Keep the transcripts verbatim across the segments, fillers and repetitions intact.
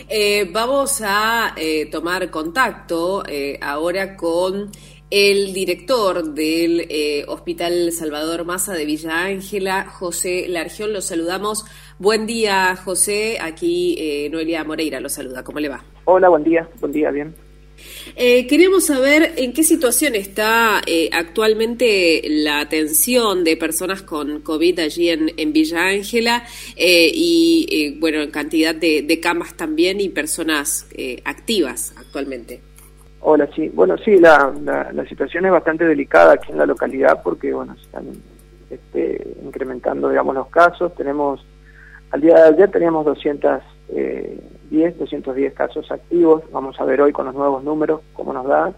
Eh, vamos a eh, tomar contacto eh, ahora con el director del eh, Hospital Salvador Massa de Villa Ángela, José Largión. Lo saludamos. Buen día, José. Aquí eh, Noelia Moreira lo saluda. ¿Cómo le va? Hola, buen día. Buen día, bien. Eh, queremos saber en qué situación está eh, actualmente la atención de personas con COVID allí en, en Villa Ángela eh, y, eh, bueno, en cantidad de, de camas también y personas eh, activas actualmente. Hola, sí. Bueno, sí, la, la, la situación es bastante delicada aquí en la localidad porque, bueno, se están este, incrementando, digamos, los casos. Tenemos, al día de ayer teníamos doscientos diez, doscientos diez casos activos. Vamos a ver hoy con los nuevos números cómo nos da.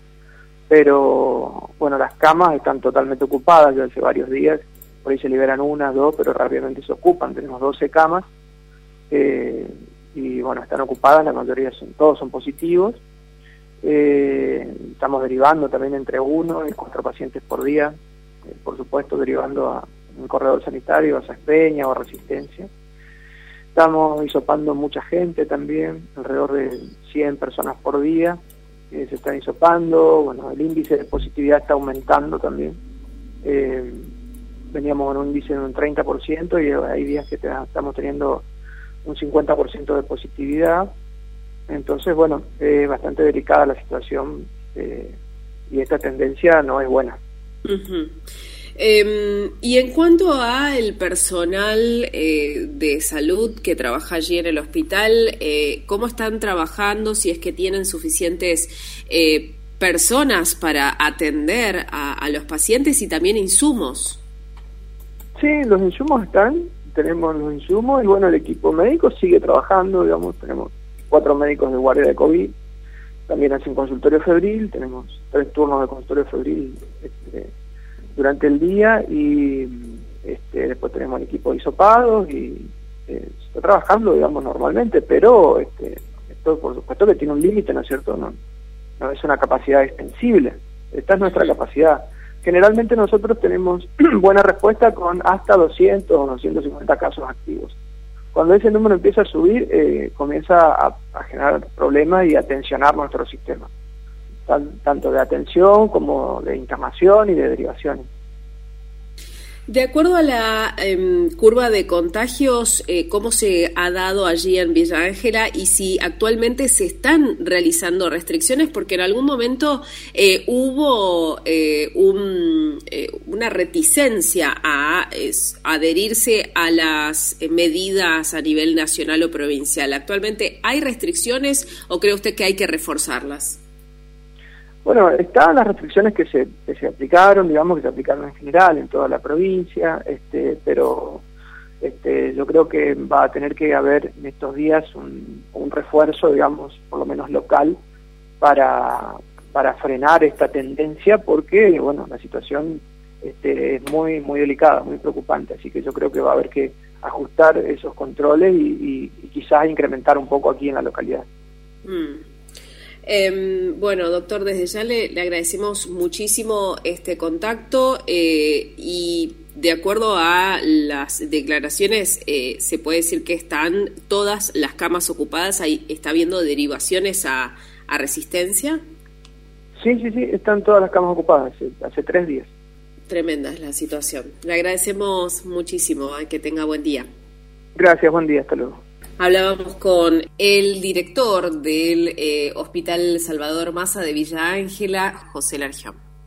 Pero, bueno, las camas están totalmente ocupadas ya hace varios días. Por ahí se liberan una, dos, pero rápidamente se ocupan. Tenemos doce camas eh, y, bueno, están ocupadas. La mayoría son, todos son positivos. Eh, estamos derivando también entre uno y cuatro pacientes por día, eh, por supuesto derivando a un corredor sanitario, a Saspeña o a Resistencia. Estamos hisopando mucha gente también, alrededor de cien personas por día eh, se están hisopando. Bueno, el índice de positividad está aumentando también. Eh, veníamos en un índice de un treinta por ciento y hay días que te, estamos teniendo un cincuenta por ciento de positividad. Entonces, bueno, es eh, bastante delicada la situación eh, y esta tendencia no es buena. Uh-huh. Eh, y en cuanto a el personal eh, de salud que trabaja allí en el hospital, eh, ¿cómo están trabajando? Si es que tienen suficientes eh, personas para atender a, a los pacientes y también insumos. Sí, los insumos están, tenemos los insumos y bueno, el equipo médico sigue trabajando, digamos, tenemos cuatro médicos de guardia de COVID, también hacen consultorio febril, tenemos tres turnos de consultorio febril este, durante el día y este, después tenemos el equipo de hisopados y eh, se está trabajando, digamos, normalmente, pero este, esto por supuesto que tiene un límite, ¿no es cierto? No, no es una capacidad extensible, esta es nuestra capacidad. Generalmente nosotros tenemos buena respuesta con hasta doscientos o doscientos cincuenta casos activos. Cuando ese número empieza a subir, eh, comienza a, a generar problemas y a tensionar nuestro sistema, Tan, tanto de atención como de internación y de derivaciones. De acuerdo a la eh, curva de contagios, eh, ¿cómo se ha dado allí en Villa Ángela y si actualmente se están realizando restricciones? Porque en algún momento eh, hubo eh, un, eh, una reticencia a es, adherirse a las medidas a nivel nacional o provincial. ¿Actualmente hay restricciones o cree usted que hay que reforzarlas? Bueno, están las restricciones que se, que se aplicaron, digamos que se aplicaron en general en toda la provincia, este, pero este, yo creo que va a tener que haber en estos días un, un refuerzo, digamos, por lo menos local, para, para frenar esta tendencia, porque, bueno, la situación este, es muy, muy delicada, muy preocupante, así que yo creo que va a haber que ajustar esos controles y, y, y quizás incrementar un poco aquí en la localidad. Mm. Eh, bueno, doctor, desde ya le, le agradecemos muchísimo este contacto eh, y de acuerdo a las declaraciones eh, se puede decir que están todas las camas ocupadas. Ahí está habiendo derivaciones a, a Resistencia. Sí, sí, sí, están todas las camas ocupadas hace, hace tres días. Tremenda es la situación. Le agradecemos muchísimo. Que tenga buen día. Gracias, buen día, hasta luego. Hablábamos con el director del eh, Hospital Salvador Massa de Villa Ángela, José Largión.